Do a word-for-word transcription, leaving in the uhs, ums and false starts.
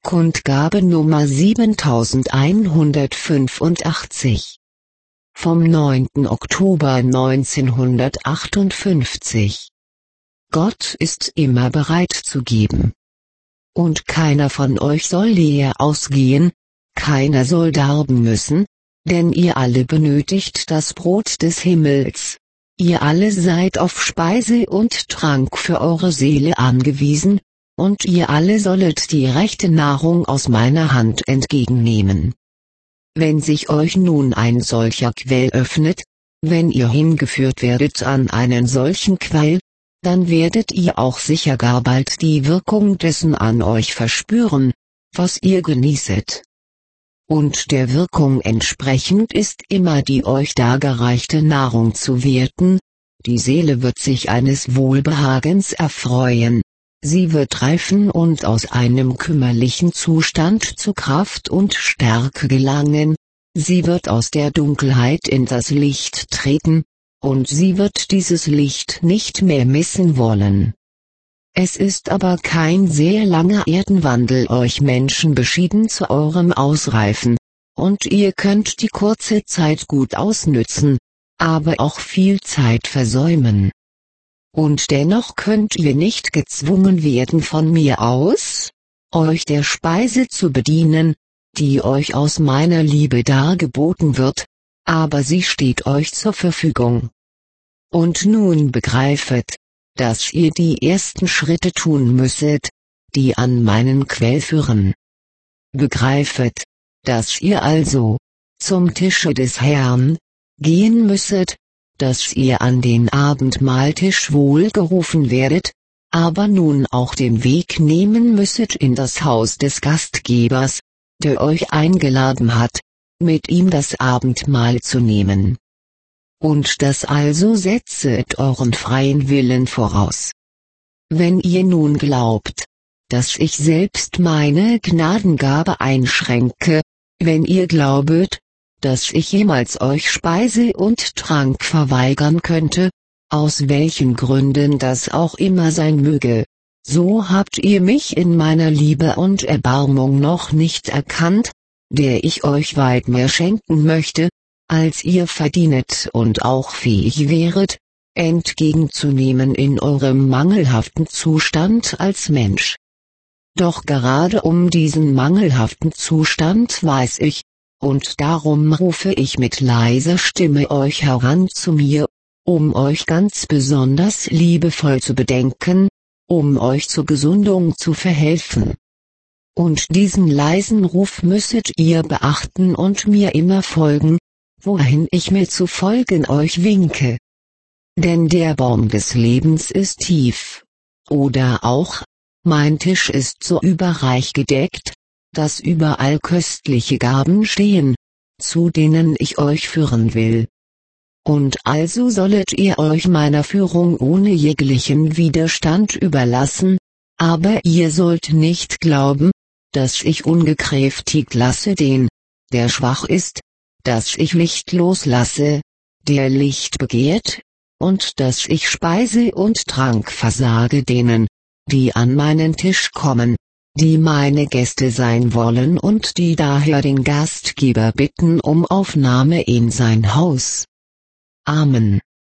Kundgabe Nummer siebentausendeinhundertfünfundachtzig. Vom neunten Oktober neunzehnhundertachtundfünfzig. Gott ist immer bereit zu geben. Und keiner von euch soll leer ausgehen, keiner soll darben müssen, denn ihr alle benötigt das Brot des Himmels. Ihr alle seid auf Speise und Trank für eure Seele angewiesen, und ihr alle sollet die rechte Nahrung aus meiner Hand entgegennehmen. Wenn sich euch nun ein solcher Quell öffnet, wenn ihr hingeführt werdet an einen solchen Quell, dann werdet ihr auch sicher gar bald die Wirkung dessen an euch verspüren, was ihr genießet. Und der Wirkung entsprechend ist immer die euch dargereichte Nahrung zu werten, die Seele wird sich eines Wohlbehagens erfreuen. Sie wird reifen und aus einem kümmerlichen Zustand zu Kraft und Stärke gelangen, sie wird aus der Dunkelheit in das Licht treten, und sie wird dieses Licht nicht mehr missen wollen. Es ist aber kein sehr langer Erdenwandel euch Menschen beschieden zu eurem Ausreifen, und ihr könnt die kurze Zeit gut ausnützen, aber auch viel Zeit versäumen. Und dennoch könnt ihr nicht gezwungen werden von mir aus, euch der Speise zu bedienen, die euch aus meiner Liebe dargeboten wird, aber sie steht euch zur Verfügung. Und nun begreifet, dass ihr die ersten Schritte tun müsset, die an meinen Quell führen. Begreifet, dass ihr also, zum Tische des Herrn, gehen müsset, dass ihr an den Abendmahltisch wohl gerufen werdet, aber nun auch den Weg nehmen müsset in das Haus des Gastgebers, der euch eingeladen hat, mit ihm das Abendmahl zu nehmen. Und das also setzet euren freien Willen voraus. Wenn ihr nun glaubt, dass ich selbst meine Gnadengabe einschränke, wenn ihr glaubet, dass ich jemals euch Speise und Trank verweigern könnte, aus welchen Gründen das auch immer sein möge, so habt ihr mich in meiner Liebe und Erbarmung noch nicht erkannt, der ich euch weit mehr schenken möchte, als ihr verdienet und auch fähig wäret, entgegenzunehmen in eurem mangelhaften Zustand als Mensch. Doch gerade um diesen mangelhaften Zustand weiß ich, und darum rufe ich mit leiser Stimme euch heran zu mir, um euch ganz besonders liebevoll zu bedenken, um euch zur Gesundung zu verhelfen. Und diesen leisen Ruf müsset ihr beachten und mir immer folgen, wohin ich mir zu folgen euch winke. Denn der Baum des Lebens ist tief. Oder auch, mein Tisch ist so überreich gedeckt, dass überall köstliche Gaben stehen, zu denen ich euch führen will. Und also sollet ihr euch meiner Führung ohne jeglichen Widerstand überlassen, aber ihr sollt nicht glauben, dass ich ungekräftigt lasse den, der schwach ist, dass ich Licht loslasse, der Licht begehrt, und dass ich Speise und Trank versage denen, die an meinen Tisch kommen, die meine Gäste sein wollen und die daher den Gastgeber bitten um Aufnahme in sein Haus. Amen.